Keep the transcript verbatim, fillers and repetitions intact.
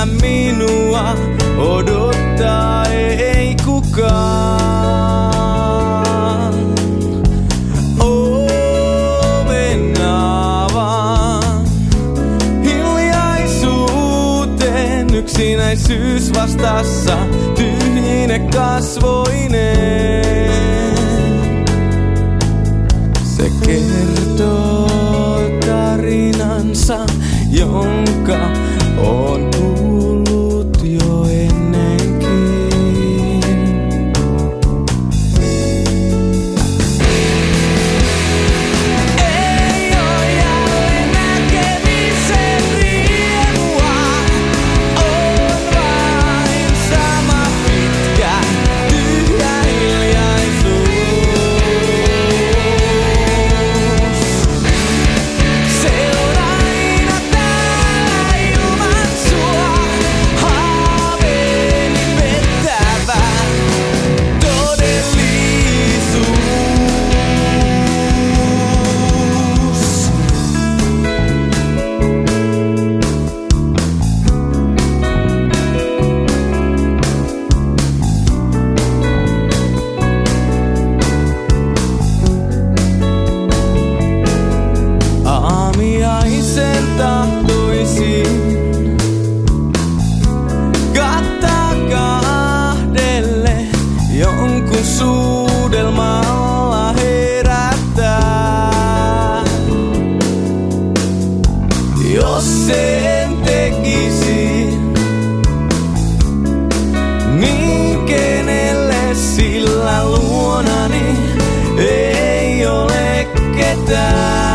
siellä minua odottaa ei kukaan. Oven avaan hiljaisuuteen, yksinäisyys vastassa tyhjine kasvoineen. Se kertoo tarinansa, jonka on kuullut jo ennenkin. Ei oo jälleen näkemisen riemua, on vain sama pitkä tyhjä hiljaisuus. Se on aina täällä ilman sua, haaveeni pettävä todellisuus. Aamiaisen tahtoisin kattaa kahdelle, jonkun suudelmalla herättää. Jos sen tekisin, niin kenelle sillä luonani ei ole ketään.